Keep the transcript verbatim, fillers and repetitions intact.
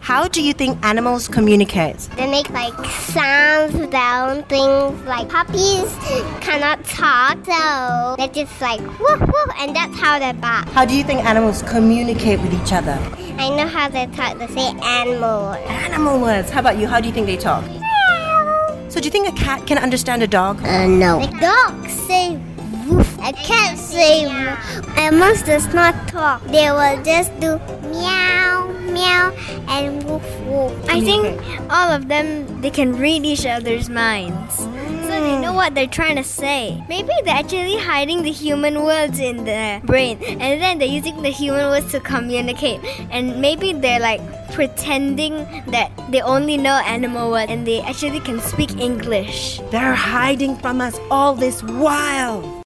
How do you think animals communicate? They make like sounds around things. Like puppies cannot talk, so they're just like woof woof, and that's how they bark. How do you think animals communicate with each other? I know how they talk. They say animal. Animal words. How about you? How do you think they talk? So do you think a cat can understand a dog? Uh, no. The dog say woof. A cat say woof. Animals does not talk. They will just do meow, meow, and woof, woof. I think all of them, they can read each other's minds. So they know what they're trying to say. Maybe they're actually hiding the human words in their brain, and then they're using the human words to communicate. And maybe they're like pretending that they only know animal words and they actually can speak English. They're hiding from us all this while.